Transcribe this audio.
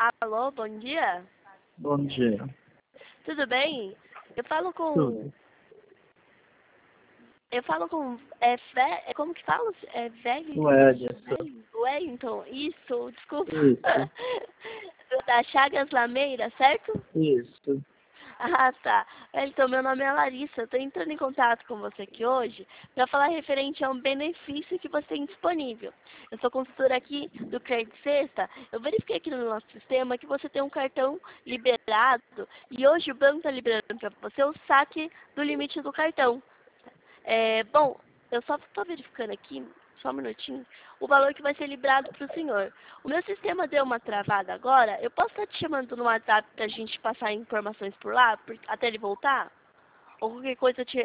Alô, bom dia? Bom dia. Tudo bem? Eu falo com... Tudo. Eu falo com... como que fala? É velho? O Edson. Wellington, isso, desculpa. Isso. Da Chagas Lameira, certo? Isso. Ah, tá. Então, meu nome é Larissa. Eu tô entrando em contato com você aqui hoje para falar referente a um benefício que você tem disponível. Eu sou consultora aqui do Crédito Sexta. Eu verifiquei aqui no nosso sistema que você tem um cartão liberado e hoje o banco está liberando para você o saque do limite do cartão. Bom, eu só estou verificando aqui, só um minutinho, o valor que vai ser liberado para o senhor. O meu sistema deu uma travada agora. Eu posso estar te chamando no WhatsApp para a gente passar informações por lá, até ele voltar? Ou qualquer coisa eu te